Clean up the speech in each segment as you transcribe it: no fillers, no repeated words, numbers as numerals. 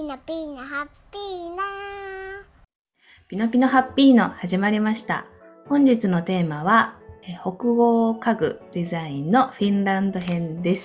ナピーナハッピーナピノピノハッピーノ始まりました。本日のテーマは北欧家具デザインのフィンランド編です。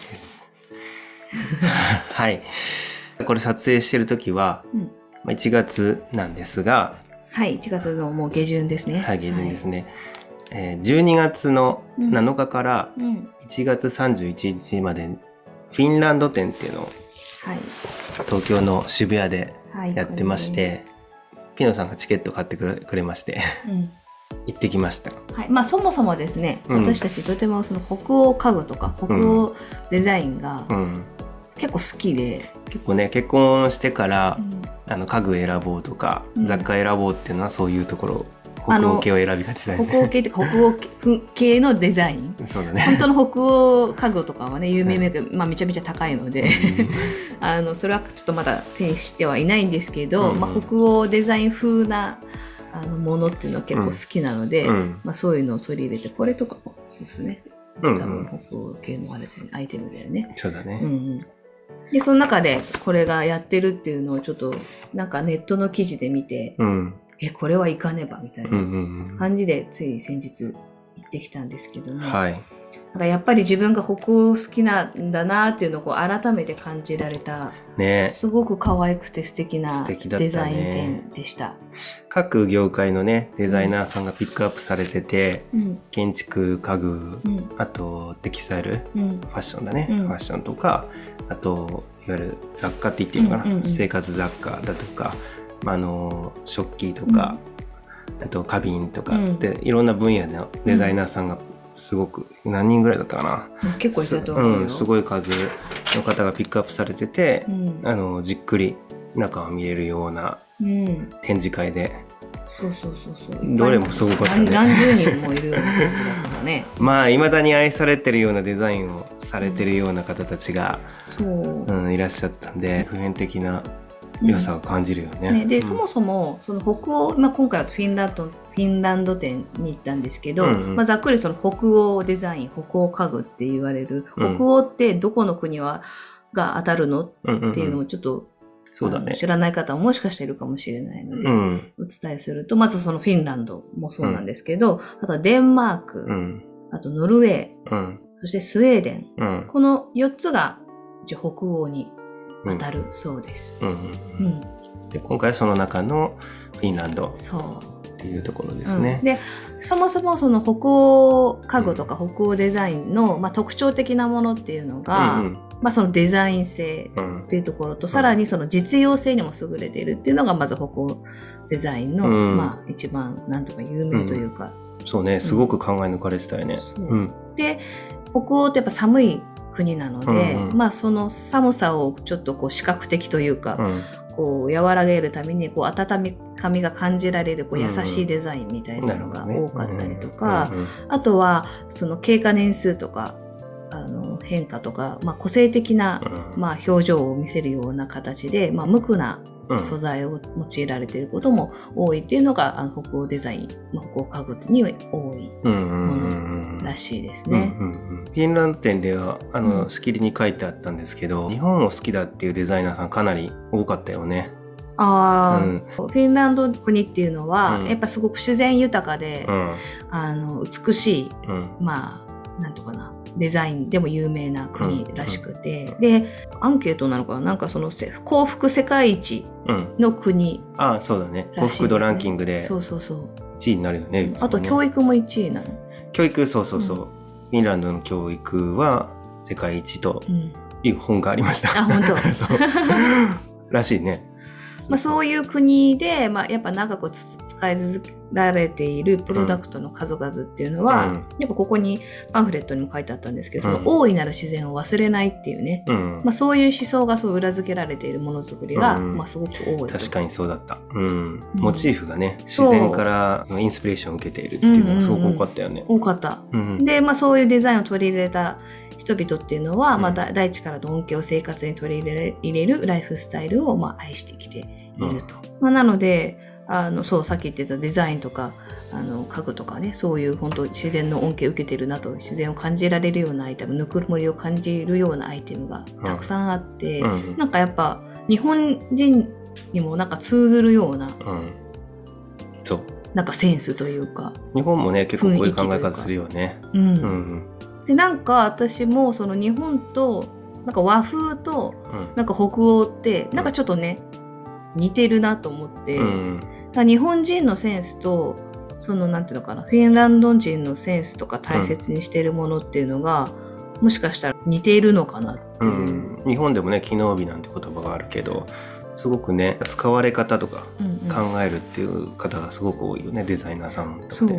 はい。これ撮影してる時は、1月なんですが、 はい、1月のもう下旬ですね。 はい、下旬ですね。12月の7日から1月31日までフィンランド展っていうのを東京の渋谷でやってまして、ピノさんがチケット買ってくれまして、行ってきました。 はい、そもそもですね、私たちとてもその北欧家具とか北欧デザインが結構好きで、 結構ね、結婚してから、家具選ぼうとか、雑貨選ぼうっていうのはそういうところ、北欧系を選びがちだよね。 北欧系って北欧系のデザイン。 そうだね。 本当の北欧家具とかはね、有名メーカー、めちゃめちゃ高いので、それはちょっとまだ手にしてはいないんですけど、北欧デザイン風なものっていうのは結構好きなので、そういうのを取り入れて、これとかもそうですね。多分北欧系のアイテムだよね。 そうだね。 でその中でこれがやってるっていうのをちょっとなんかネットの記事で見て、これは行かねばみたいな感じでつい先日行ってきたんですけども、なんかやっぱり自分が北欧好きなんだなっていうのを改めて感じられた、すごく可愛くて素敵なデザイン展でした。 各業界のねデザイナーさんがピックアップされてて、建築家具、あとテキスタイル、ファッションだね、ファッションとか、あといわゆる雑貨って言っていいのかな、生活雑貨だとか、食器とか、あと花瓶とかで、いろんな分野のデザイナーさんがすごく何人ぐらいだったかな、 結構いたと思うよ。 すごい数の方がピックアップされてて、じっくり中を見れるような展示会で、どれもすごかったね。 何十人もいるような感じだからね。 未だに愛されてるようなデザインをされてるような方たちが、いらっしゃったんで、普遍的な良さを感じるよね。 で、そもそもその北欧、今回はフィンランド展に行ったんですけど、ざっくりその北欧デザイン、北欧家具って言われる、北欧ってどこの国が当たるのっていうのをちょっと、知らない方ももしかしているかもしれないので、お伝えすると、まずそのフィンランドもそうなんですけど、あとはデンマーク、あとノルウェー、そしてスウェーデン、この4つが北欧に当たるそうです。 で今回はその中のフィンランドっていうところですね。 でそもそもその北欧家具とか北欧デザインの、特徴的なものっていうのが、そのデザイン性っていうところと、さらにその実用性にも優れているっていうのがまず北欧デザインの、一番なんとか有名というか、 そうね、すごく考え抜かれてたよね。 で北欧ってやっぱ寒い国なので、その寒さをちょっと視覚的というか、和らげるために温かみが感じられる優しいデザインみたいなのが多かったりとか、あとはその経過年数とか変化とか、個性的な、表情を見せるような形で、無垢な素材を用いられていることも多いっていうのが、北欧デザイン、北欧家具に多いものらしいですね。 フィンランド展ではしきりに書いてあったんですけど、日本を好きだっていうデザイナーさんかなり多かったよね。 フィンランド国っていうのは、やっぱすごく自然豊かで、美しい、なんとかなデザインでも有名な国らしくて、でアンケートなのかな、なんかその幸福世界一の国、 そうだね、幸福度ランキングで1位になるよね。 あと教育も1位なの。 教育、そう、フィンランドの教育は世界一という本がありました。 本当らしいね。 そういう国で、やっぱ長く使い続けられているプロダクトの数々っていうのは、やっぱここにパンフレットにも書いてあったんですけど、その大いなる自然を忘れないっていうね、そういう思想が裏付けられているものづくりが、すごく多い。 確かにそうだった。モチーフがね、自然からインスピレーションを受けているっていうのがすごく多かったよね。 多かった。で、そういうデザインを取り入れた人々っていうのは、大地からの恩恵を生活に取り入れるライフスタイルを愛してきていると。なのでさっき言ってたデザインとか家具とかね、そういう本当自然の恩恵を受けてるなと、自然を感じられるようなアイテム、ぬくもりを感じるようなアイテムがたくさんあって、なんかやっぱ日本人にもなんか通ずるような、 そうなんかセンスというか、 日本もね結構こういう考え方するよね。 でなんか私もその日本となんか和風となんか北欧ってなんかちょっとね、似てるなと思って、日本人のセンスとそのなんていうのかな、フィンランド人のセンスとか大切にしているものっていうのが、もしかしたら似ているのかなっていう、 日本でもね機能美なんて言葉があるけど、すごくね使われ方とか考えるっていう方がすごく多いよね、デザイナーさんとって。 そう、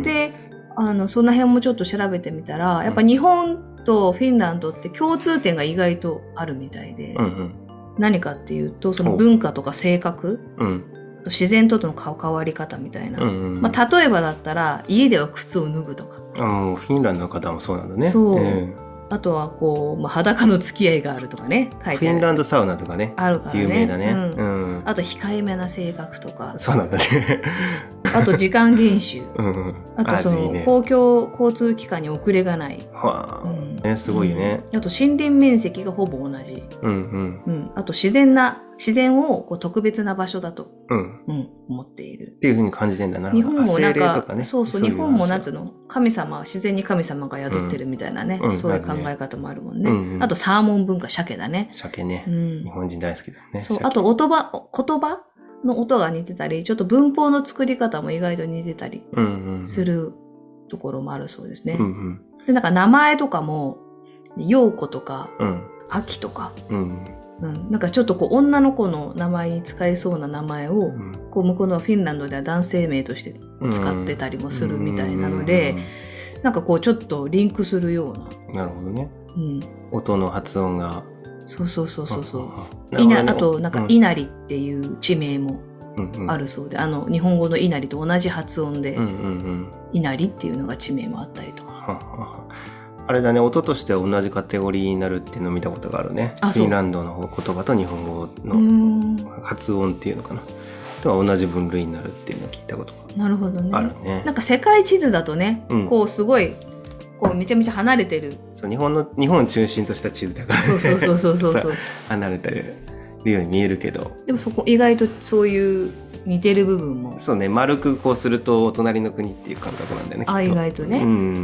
でその辺もちょっと調べてみたら、やっぱ日本とフィンランドって共通点が意外とあるみたいで、何かっていうとその文化とか性格、あと自然との関わり方みたいな、例えばだったら家では靴を脱ぐとか、 フィンランドの方もそうなんだね。 そう、あとはこう、裸の付き合いがあるとかね、書いてある。 フィンランドサウナとかね、 あるからね、 有名だね。 あと控えめな性格とか、 そうなんだね。 あと時間厳守、あとその公共交通機関に遅れがない、 すごいね。 あと森林面積がほぼ同じ、あと自然をこう特別な場所だと、思っているっていう風に感じてんだな。 日本もなんか、そう日本もなんつうの、自然に神様が宿ってるみたいなね、そういう考え方もあるもんね。あとサーモン文化、鮭だね。 鮭ね、日本人大好きだね。 そう、あと言葉の音が似てたり、ちょっと文法の作り方も意外と似てたりするところもあるそうですね。でなんか名前とかも陽子とか、秋とか、なんかちょっとこう女の子の名前に使えそうな名前を、こう向こうのフィンランドでは男性名として使ってたりもするみたいなので、なんかこうちょっとリンクするような。 なるほどね。音の発音が。 そう。あとなんか稲荷っていう地名もあるそうで、日本語の稲荷と同じ発音で稲荷っていうのが地名もあったりとか。 あれだね、音としては同じカテゴリーになるっていうのを見たことがあるね。フィンランドの言葉と日本語の発音っていうのかなとは同じ分類になるっていうのを聞いたことがあるね。 なるほどね。なんか世界地図だとね、こうすごいこうめちゃめちゃ離れてる。 そう、日本を中心とした地図だから、 そう離れてるように見えるけど、 でもそこ意外とそういう似てる部分も。 そうね、丸くこうするとお隣の国っていう感覚なんだよね。 意外とね。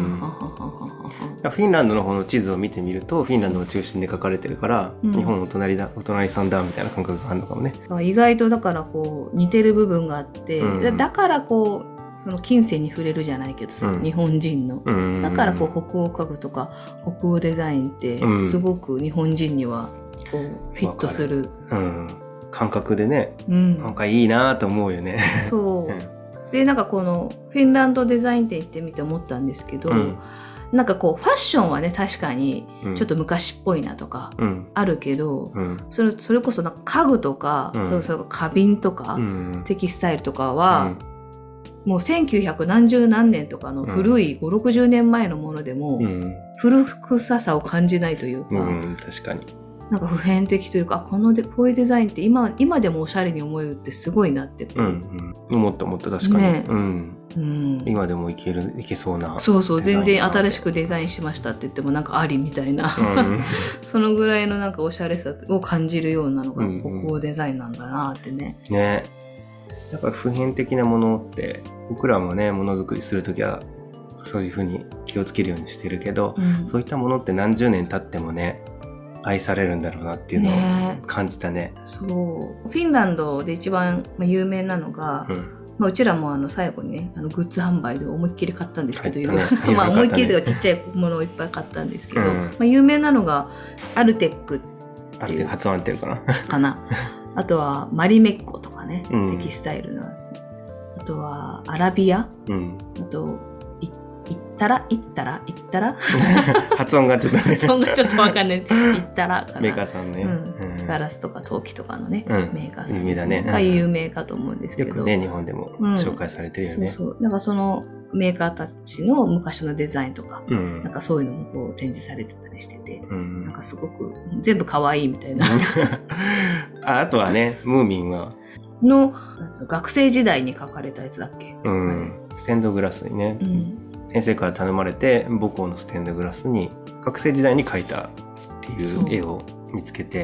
フィンランドの方の地図を見てみるとフィンランドが中心で書かれてるから、日本お隣さんだみたいな感覚があるのかもね。 意外とだからこう似てる部分があって、だからこうその近世に触れるじゃないけどさ、日本人の、だからこう北欧家具とか北欧デザインってすごく日本人にはこうフィットする、 感覚でね、なんかいいなと思うよね。 そうでなんかこのフィンランドデザインって言ってみて思ったんですけど、なんかこうファッションはね確かにちょっと昔っぽいなとかあるけど、それこそなんか家具とか、花瓶とか、テキスタイルとかは、もう1900何十何年とかの古い5、60年前のものでも、古臭さを感じないというか、 確かになんか普遍的というか、こういうデザインって今でもおしゃれに思えるってすごいなって、 思った確かに、今でもいけそうな。 そう全然新しくデザインしましたって言ってもなんかありみたいな、そのぐらいのなんかおしゃれさを感じるようなのが北欧デザインなんだなってね。 やっぱり普遍的なものって僕らもね、ものづくりするときはそういうふうに気をつけるようにしてるけど、そういったものって何十年経ってもね愛されるんだろうなっていうのを感じたね。 そう、フィンランドで一番有名なのが、うちらも最後にねグッズ販売で思いっきり買ったんですけど、思いっきりとかちっちゃいものをいっぱい買ったんですけど、有名なのがアルテックっていう発音合ってるかなあとはマリメッコとかね、テキスタイルのやつ、あとはアラビア、あと行ったら発音がちょっとわかんない。行ったらかな、 メーカーさんね、 ガラスとか陶器とかのね、メーカーさん有名だねが有名かと思うんですけど、 よくね日本でも紹介されてるよね。 なんかそのメーカーたちの昔のデザインとか、なんかそういうのもこう展示されてたりしてて、なんかすごく全部可愛いみたいなあとはね、ムーミンは学生時代に描かれたやつだっけ、 ステンドグラスにね、先生から頼まれて母校のステンドグラスに学生時代に描いたっていう絵を見つけて、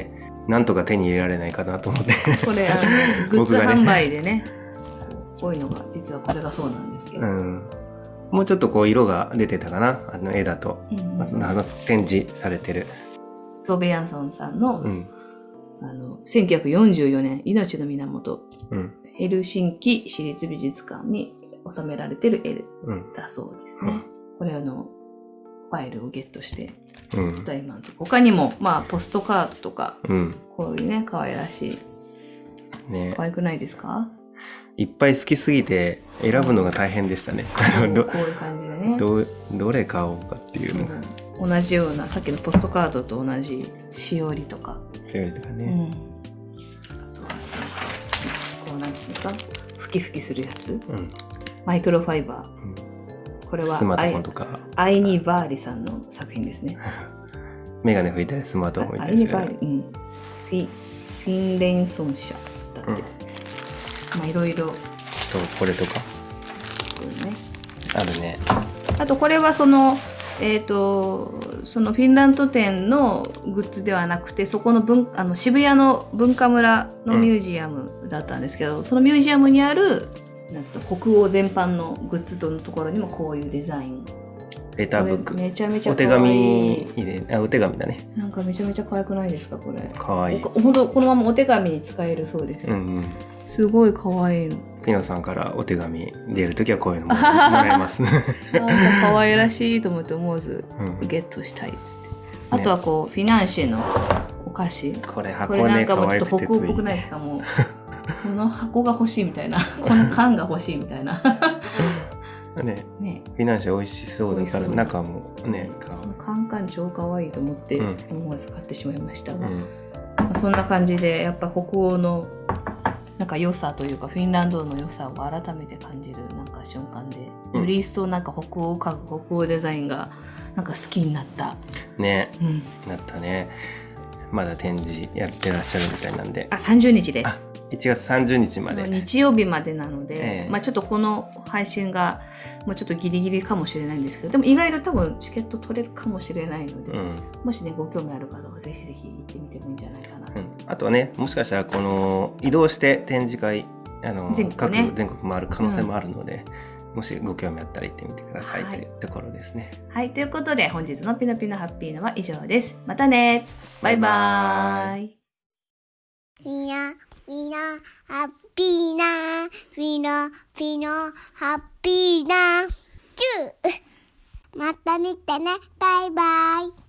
なんとか手に入れられないかなと思ってこれグッズ販売でねこういうのが実はこれがそうなんですけど、 もうちょっとこう色が出てたかな、絵だと、展示されてるロベヤンソンさんの、1944年命の源、ヘルシンキ市立美術館に収められてる絵だそうですね。これファイルをゲットして大満足。他にもポストカードとか、こういうね可愛らしい、可愛くないですか？ いっぱい好きすぎて選ぶのが大変でしたね。 こういう感じでね。 どれ買おうかっていうのが。 同じようなさっきのポストカードと同じしおりとか。 しおりとかね。 あとはこうなんですか、ふきふきするやつ。マイクロファイバー。これはスマートフォンとか。 アイニ・バーリさんの作品ですね。 メガネ拭いたりスマートフォン拭いたりする。アイニ・バーリ、 フィンレンソン社だって。いろいろ。 これとか。あるね。 あとこれはそのフィンランド店のグッズではなくて、そこの渋谷の文化村のミュージアムだったんですけど、そのミュージアムにあるなんていうの、北欧全般のグッズのところにもこういうデザイン。 レターブック。 めちゃめちゃ可愛い。お手紙お手紙だね。 なんかめちゃめちゃ可愛くないですかこれ。 可愛い。 本当このままお手紙に使えるそうです。すごい可愛いの。 ピノさんからお手紙出るときはこういうのもらえます。なんか可愛らしいと思って思わずゲットしたいっつって。あとはこうフィナンシェのお菓子。 これなんかもうちょっと北欧っぽくないですか？もうこの箱が欲しいみたいな、この缶が欲しいみたいな。 ね、フィナンシェ美味しそうだから中もね、 カンカン超可愛いと思って思わず買ってしまいましたが、そんな感じでやっぱ北欧のなんか良さというか、フィンランドの良さを改めて感じるなんか瞬間で、より一層なんか北欧家具、北欧デザインがなんか好きになったね、なったね。まだ展示やってらっしゃるみたいなんで。 30日です。 1月30日まで。 日曜日までなので、ちょっとこの配信がもうちょっとギリギリかもしれないんですけど、でも意外と多分チケット取れるかもしれないので、もしねご興味ある方はぜひぜひ行ってみてもいいんじゃないかなと。 あとはね、もしかしたらこの移動して展示会全国回る可能性もあるので、もしご興味あったら行ってみてくださいというところですね。 はい、ということで本日のピノピノハッピーのは以上です。またね。バイバーイ。 ピノハッピーな、ピノハッピーな、チュー。また見てね。バイバイ。